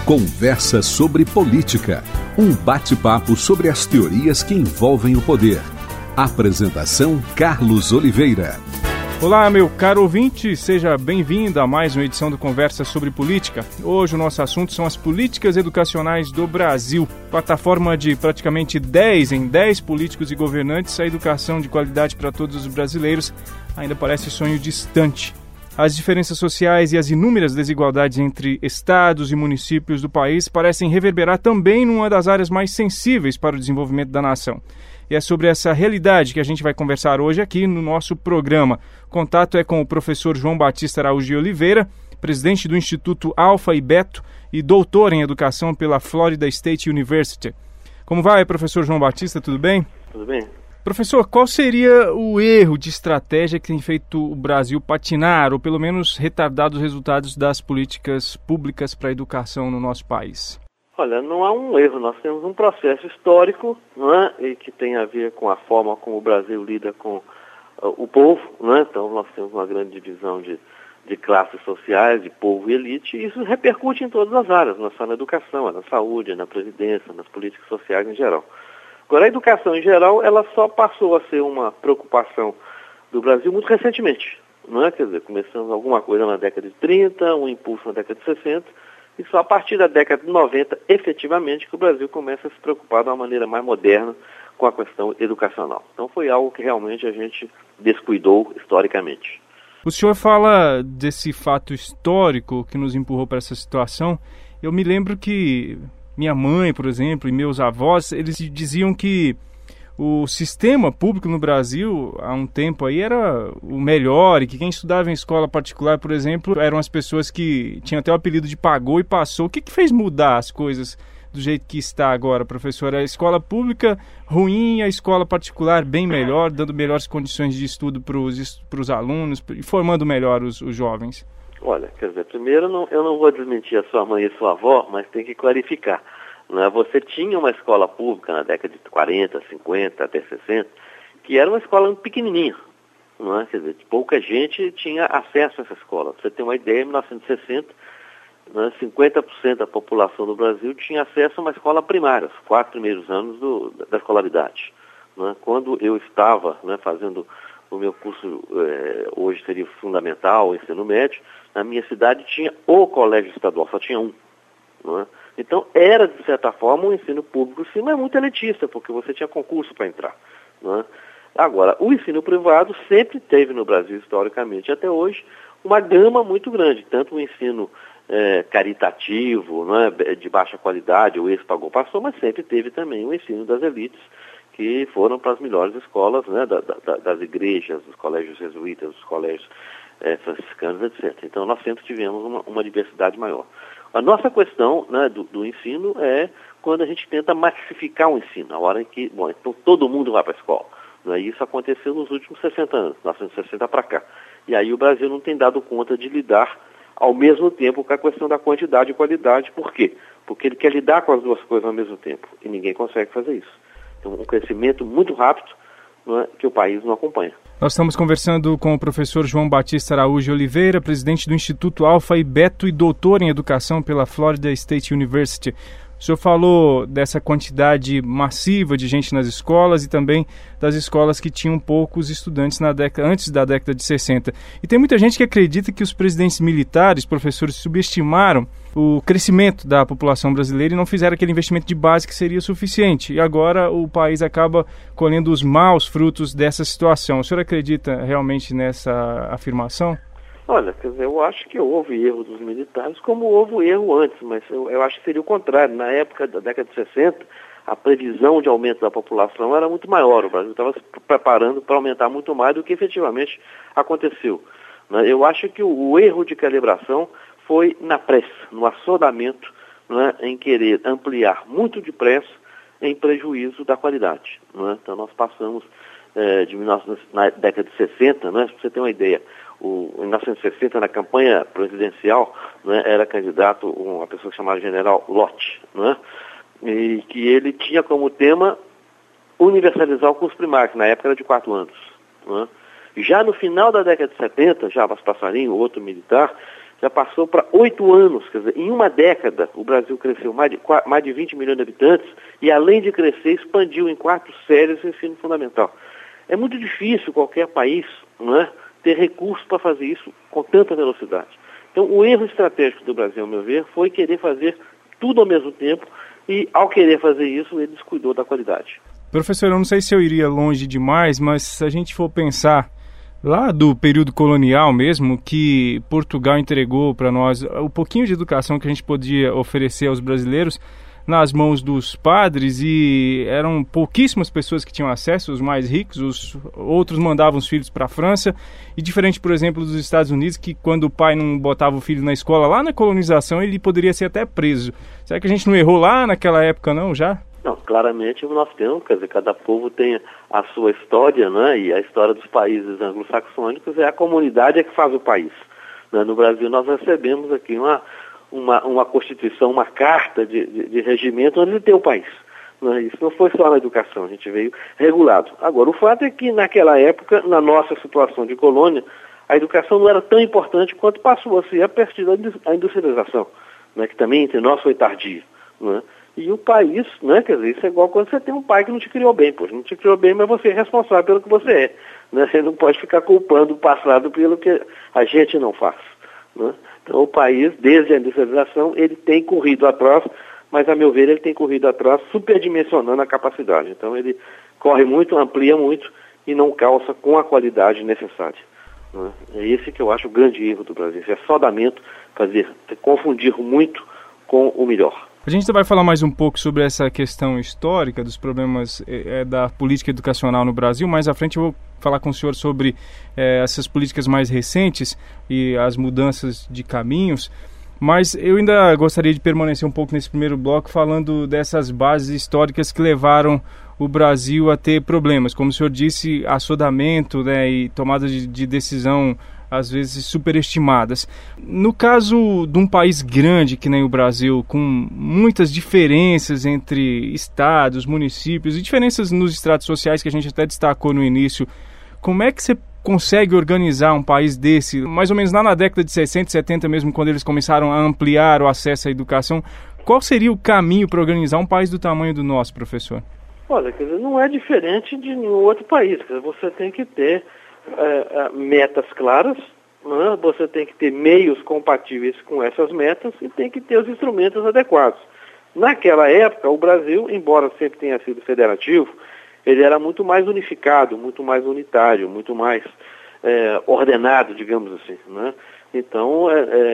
Conversa sobre política. Um bate-papo sobre as teorias que envolvem o poder. Apresentação Carlos Oliveira. Olá, meu caro ouvinte, seja bem-vindo a mais uma edição do Conversa sobre Política. Hoje o nosso assunto são as políticas educacionais do Brasil. Plataforma de praticamente 10 em 10 políticos e governantes, a educação de qualidade para todos os brasileiros ainda parece sonho distante. As diferenças sociais e as inúmeras desigualdades entre estados e municípios do país parecem reverberar também numa das áreas mais sensíveis para o desenvolvimento da nação. E é sobre essa realidade que a gente vai conversar hoje aqui no nosso programa. O contato é com o professor João Batista Araújo de Oliveira, presidente do Instituto Alfa e Beto e doutor em educação pela Florida State University. Como vai, professor João Batista? Tudo bem? Tudo bem. Professor, qual seria o erro de estratégia que tem feito o Brasil patinar, ou pelo menos retardar os resultados das políticas públicas para a educação no nosso país? Olha, não há um erro, nós temos um processo histórico, não é? E que tem a ver com a forma como o Brasil lida com o povo, não é? Então nós temos uma grande divisão de classes sociais, de povo e elite, e isso repercute em todas as áreas, não é só na educação, é na saúde, é na previdência, nas políticas sociais em geral. Agora, a educação em geral, ela só passou a ser uma preocupação do Brasil muito recentemente, não é? Quer dizer, começamos alguma coisa na década de 30, um impulso na década de 60, e só a partir da década de 90, efetivamente, que o Brasil começa a se preocupar de uma maneira mais moderna com a questão educacional. Então foi algo que realmente a gente descuidou historicamente. O senhor fala desse fato histórico que nos empurrou para essa situação. Eu me lembro que minha mãe, por exemplo, e meus avós, eles diziam que o sistema público no Brasil, há um tempo aí, era o melhor, e que quem estudava em escola particular, por exemplo, eram as pessoas que tinham até o apelido de pagou e passou. O que fez mudar as coisas do jeito que está agora, professor? A escola pública ruim, a escola particular bem melhor, dando melhores condições de estudo para os alunos e formando melhor os jovens? Olha, quer dizer, primeiro eu não vou desmentir a sua mãe e a sua avó, mas tem que clarificar. Né? Você tinha uma escola pública na década de 40, 50, até 60, que era uma escola pequenininha. Não é? Quer dizer, pouca gente tinha acesso a essa escola. Pra você ter uma ideia, em 1960, né, 50% da população do Brasil tinha acesso a uma escola primária, os 4 primeiros anos da escolaridade. Né? Quando eu estava, né, fazendo o meu curso, hoje seria fundamental, o ensino médio, na minha cidade tinha o colégio estadual, só tinha um. Não é? Então era, de certa forma, um ensino público, sim, mas muito elitista, porque você tinha concurso para entrar. Não é? Agora, o ensino privado sempre teve no Brasil, historicamente, até hoje, uma gama muito grande, tanto o ensino caritativo, não é, de baixa qualidade, o ex-pagou passou, mas sempre teve também o ensino das elites, que foram para as melhores escolas, né, das igrejas, dos colégios jesuítas, dos colégios franciscanos, etc. Então nós sempre tivemos uma diversidade maior. A nossa questão, né, do ensino é quando a gente tenta massificar o ensino, a hora em que, então todo mundo vai para a escola. Né, e isso aconteceu nos últimos 60 anos, 1960 para cá. E aí o Brasil não tem dado conta de lidar ao mesmo tempo com a questão da quantidade e qualidade. Por quê? Porque ele quer lidar com as duas coisas ao mesmo tempo, e ninguém consegue fazer isso. Então, um crescimento muito rápido, não é, que o país não acompanha. Nós estamos conversando com o professor João Batista Araújo de Oliveira, presidente do Instituto Alfa e Beto e doutor em educação pela Florida State University. O senhor falou dessa quantidade massiva de gente nas escolas e também das escolas que tinham poucos estudantes antes da década de 60. E tem muita gente que acredita que os presidentes militares, professores, subestimaram o crescimento da população brasileira e não fizeram aquele investimento de base que seria suficiente. E agora o país acaba colhendo os maus frutos dessa situação. O senhor acredita realmente nessa afirmação? Olha, quer dizer, eu acho que houve erro dos militares, como houve erro antes, mas eu acho que seria o contrário. Na época da década de 60, a previsão de aumento da população era muito maior. O Brasil estava se preparando para aumentar muito mais do que efetivamente aconteceu. Eu acho que o erro de calibração foi na pressa, no assodamento, né, em querer ampliar muito depressa em prejuízo da qualidade. Né? Então nós passamos na década de 60, né, para você ter uma ideia, em 1960, na campanha presidencial, né, era candidato uma pessoa chamada General Lott, né, e que ele tinha como tema universalizar o curso primário, que na época era de 4 anos. Né. Já no final da década de 70, já Vaz Passarinho, outro militar, já passou para 8 anos, quer dizer, em uma década o Brasil cresceu mais de 20 milhões de habitantes e, além de crescer, expandiu em 4 séries o ensino fundamental. É muito difícil qualquer país, não é, ter recursos para fazer isso com tanta velocidade. Então, o erro estratégico do Brasil, ao meu ver, foi querer fazer tudo ao mesmo tempo e, ao querer fazer isso, ele descuidou da qualidade. Professor, eu não sei se eu iria longe demais, mas se a gente for pensar lá do período colonial mesmo, que Portugal entregou para nós o pouquinho de educação que a gente podia oferecer aos brasileiros nas mãos dos padres, e eram pouquíssimas pessoas que tinham acesso, os mais ricos, os outros mandavam os filhos para a França, e diferente, por exemplo, dos Estados Unidos, que quando o pai não botava o filho na escola, lá na colonização, ele poderia ser até preso. Será que a gente não errou lá naquela época, não, já? Não, claramente nós temos, quer dizer, cada povo tem a sua história, né? E a história dos países anglo-saxônicos é a comunidade que faz o país. Né? No Brasil nós recebemos aqui uma Constituição, uma carta de regimento onde tem o país. Né? Isso não foi só na educação, a gente veio regulado. Agora, o fato é que naquela época, na nossa situação de colônia, a educação não era tão importante quanto passou a ser a partir da industrialização, né? Que também entre nós foi tardia. Né? E o país, né, quer dizer, isso é igual quando você tem um pai que não te criou bem, pois não te criou bem, mas você é responsável pelo que você é. Né? Você não pode ficar culpando o passado pelo que a gente não faz. Né? Então o país, desde a industrialização, ele tem corrido atrás, mas a meu ver ele tem corrido atrás superdimensionando a capacidade. Então ele corre muito, amplia muito e não calça com a qualidade necessária. Né? É esse que eu acho o grande erro do Brasil, esse assodamento, confundir muito com o melhor. A gente vai falar mais um pouco sobre essa questão histórica dos problemas da política educacional no Brasil. Mais à frente eu vou falar com o senhor sobre essas políticas mais recentes e as mudanças de caminhos. Mas eu ainda gostaria de permanecer um pouco nesse primeiro bloco falando dessas bases históricas que levaram o Brasil a ter problemas. Como o senhor disse, assodamento, né, e tomada de decisão às vezes superestimadas. No caso de um país grande que nem o Brasil, com muitas diferenças entre estados, municípios e diferenças nos estratos sociais que a gente até destacou no início, como é que você consegue organizar um país desse, mais ou menos lá na década de 60, 70 mesmo, quando eles começaram a ampliar o acesso à educação? Qual seria o caminho para organizar um país do tamanho do nosso, professor? Olha, quer dizer, não é diferente de nenhum outro país. Quer dizer, você tem que ter metas claras, né? Você tem que ter meios compatíveis com essas metas e tem que ter os instrumentos adequados. Naquela época, o Brasil, embora sempre tenha sido federativo, ele era muito mais unificado, muito mais unitário, muito mais ordenado, digamos assim. Né? Então,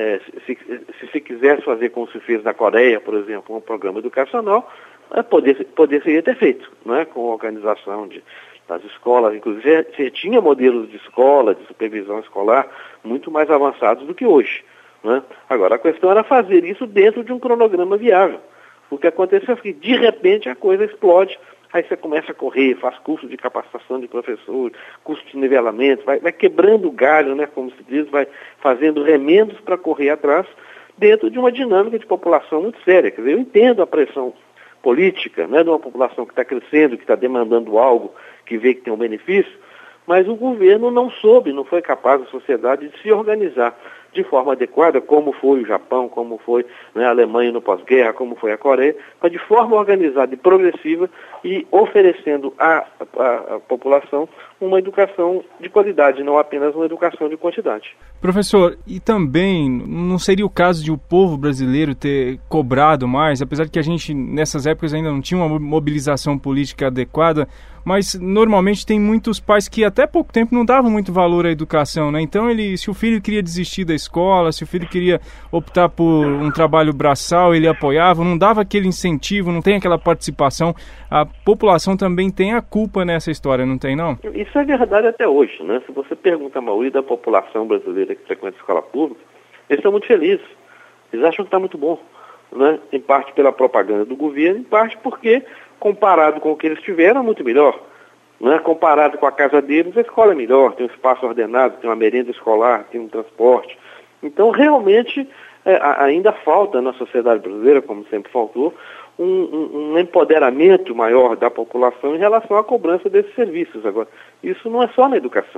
se quisesse fazer como se fez na Coreia, por exemplo, um programa educacional, poderia ter feito, né? Com a organização das escolas, inclusive você tinha modelos de escola, de supervisão escolar, muito mais avançados do que hoje. Né? Agora, a questão era fazer isso dentro de um cronograma viável. O que aconteceu é que, de repente, a coisa explode, aí você começa a correr, faz curso de capacitação de professor, curso de nivelamento, vai quebrando o galho, né, como se diz, vai fazendo remendos para correr atrás, dentro de uma dinâmica de população muito séria. Quer dizer, eu entendo a pressão política, né, de uma população que está crescendo, que está demandando algo, que vê que tem um benefício, mas o governo não soube, não foi capaz, a sociedade, de se organizar de forma adequada, como foi o Japão, como foi, né, a Alemanha no pós-guerra, como foi a Coreia, mas de forma organizada e progressiva e oferecendo à população uma educação de qualidade, não apenas uma educação de quantidade. Professor, e também não seria o caso de o povo brasileiro ter cobrado mais, apesar de que a gente nessas épocas ainda não tinha uma mobilização política adequada, mas normalmente tem muitos pais que até pouco tempo não davam muito valor à educação, né? Então se o filho queria desistir da escola, se o filho queria optar por um trabalho braçal, ele apoiava, não dava aquele incentivo, não tem aquela participação. A população também tem a culpa nessa história, não tem não? Isso é verdade até hoje, né? Se você pergunta a maioria da população brasileira que frequenta a escola pública, eles estão muito felizes. Eles acham que está muito bom, né? Em parte pela propaganda do governo, em parte porque, comparado com o que eles tiveram, é muito melhor. Né? Comparado com a casa deles, a escola é melhor, tem um espaço ordenado, tem uma merenda escolar, tem um transporte. Então, realmente, ainda falta na sociedade brasileira, como sempre faltou, um empoderamento maior da população em relação à cobrança desses serviços. Agora, isso não é só na educação.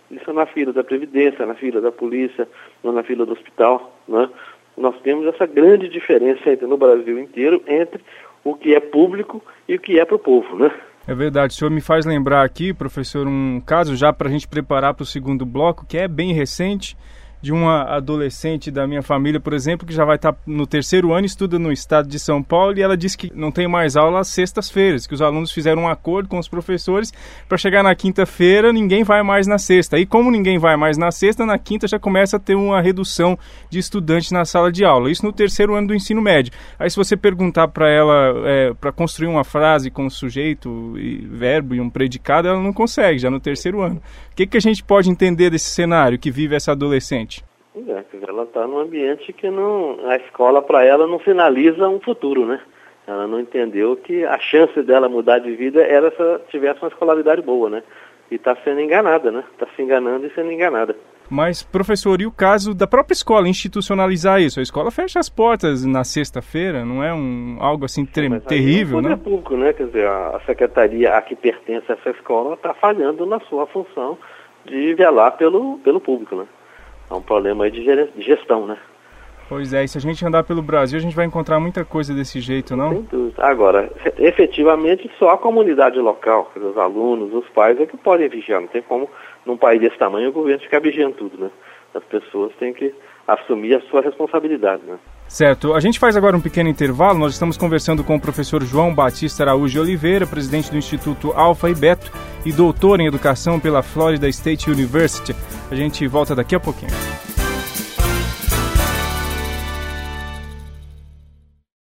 Isso é na fila da Previdência, na fila da polícia, ou na fila do hospital, né? Nós temos essa grande diferença no Brasil inteiro entre o que é público e o que é para o povo, né? É verdade. O senhor me faz lembrar aqui, professor, um caso já para a gente preparar para o segundo bloco, que é bem recente, de uma adolescente da minha família, por exemplo, que já vai estar no terceiro ano, estuda no estado de São Paulo, e ela disse que não tem mais aula às sextas-feiras, que os alunos fizeram um acordo com os professores para chegar na quinta-feira, ninguém vai mais na sexta. E como ninguém vai mais na sexta, na quinta já começa a ter uma redução de estudantes na sala de aula. Isso no terceiro ano do ensino médio. Aí se você perguntar para ela, para construir uma frase com sujeito, e verbo e um predicado, ela não consegue, já no terceiro ano. O que a gente pode entender desse cenário que vive essa adolescente? Ela está num ambiente que a escola para ela não sinaliza um futuro, né? Ela não entendeu que a chance dela mudar de vida era se ela tivesse uma escolaridade boa, né? E está sendo enganada, né? Está se enganando e sendo enganada. Mas, professor, e o caso da própria escola institucionalizar isso? A escola fecha as portas na sexta-feira, não é algo assim terrível, né? É público, né? Quer dizer, a secretaria a que pertence a essa escola está falhando na sua função de velar pelo público, né? É um problema aí de gestão, né? Pois é, e se a gente andar pelo Brasil, a gente vai encontrar muita coisa desse jeito, não? Sem dúvida. Agora, efetivamente, só a comunidade local, os alunos, os pais, é que podem vigiar. Não tem como, num país desse tamanho, o governo ficar vigiando tudo, né? As pessoas têm que assumir a sua responsabilidade, né? Certo. A gente faz agora um pequeno intervalo. Nós estamos conversando com o professor João Batista Araújo de Oliveira, presidente do Instituto Alfa e Beto e doutor em educação pela Florida State University. A gente volta daqui a pouquinho.